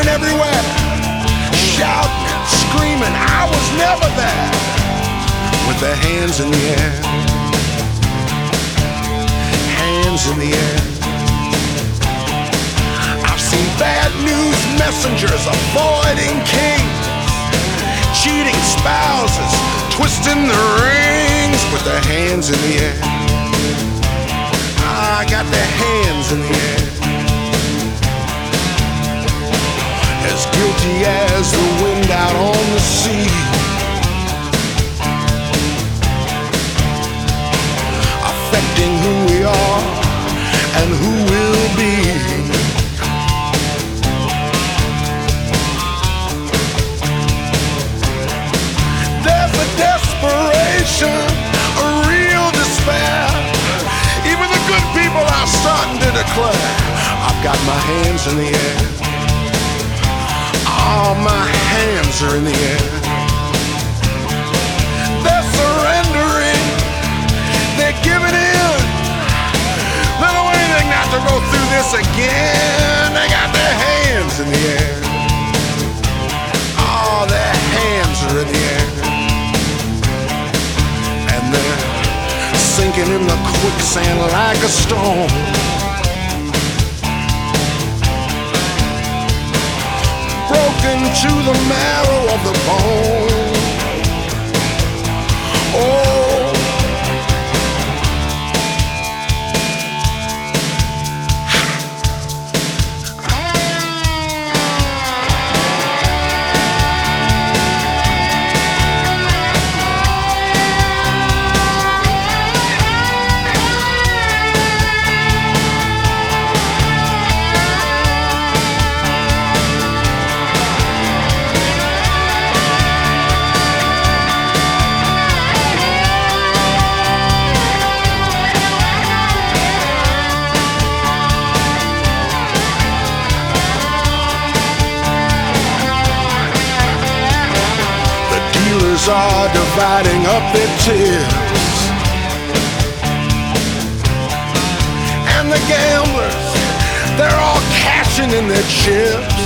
everywhere, shouting and screaming. I was never there. With their hands in the air, hands in the air. I've seen bad news messengers avoiding kings, cheating spouses, twisting the rings with their hands in the air. I got their hands in the air. As guilty as the wind out on the sea, affecting who we are and who we'll be. There's a desperation, a real despair. Even the good people are starting to declare, I've got my hands in the air. All my hands are in the air. They're surrendering, they're giving in. They don't want anything not to go through this again. They got their hands in the air. Oh, their hands are in the air. And they're sinking in the quicksand like a stone. Broken to the marrow of the bone. Oh, are dividing up their tips, and the gamblers, they're all cashing in their chips.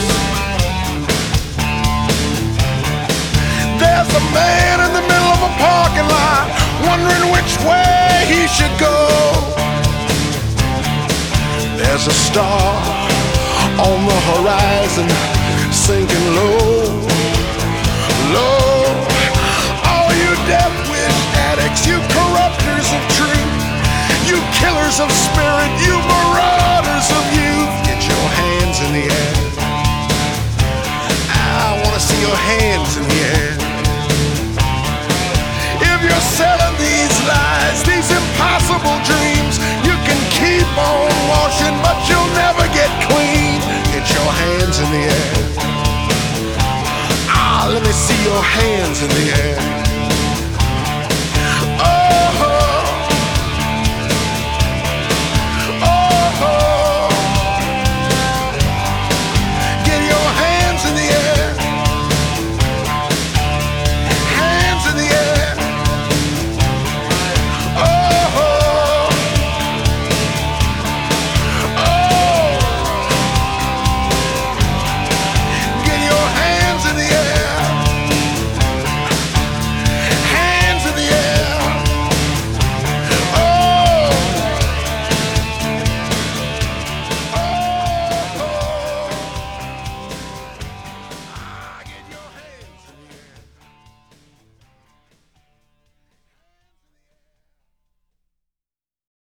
There's a man in the middle of a parking lot wondering which way he should go. There's a star on the horizon sinking low, low. Death wish addicts, you corrupters of truth, you killers of spirit, you marauders of youth, get your hands in the air. I wanna see your hands in the air.